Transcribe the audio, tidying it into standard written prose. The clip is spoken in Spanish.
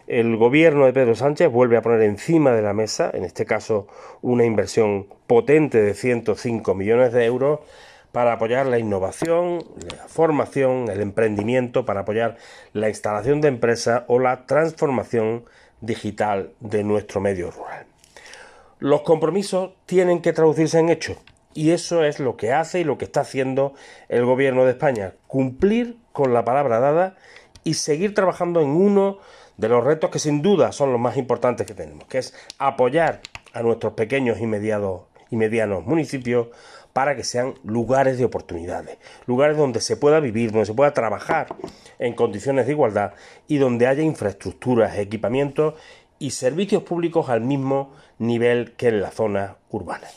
El gobierno de Pedro Sánchez vuelve a poner encima de la mesa, en este caso, una inversión potente de 105 millones de euros para apoyar la innovación, la formación, el emprendimiento, para apoyar la instalación de empresas o la transformación digital de nuestro medio rural. Los compromisos tienen que traducirse en hechos y eso es lo que hace y lo que está haciendo el gobierno de España, cumplir con la palabra dada y seguir trabajando en uno de los retos que sin duda son los más importantes que tenemos, que es apoyar a nuestros pequeños y medianos municipios para que sean lugares de oportunidades, lugares donde se pueda vivir, donde se pueda trabajar en condiciones de igualdad y donde haya infraestructuras, equipamientos y servicios públicos al mismo nivel que en la zona urbana.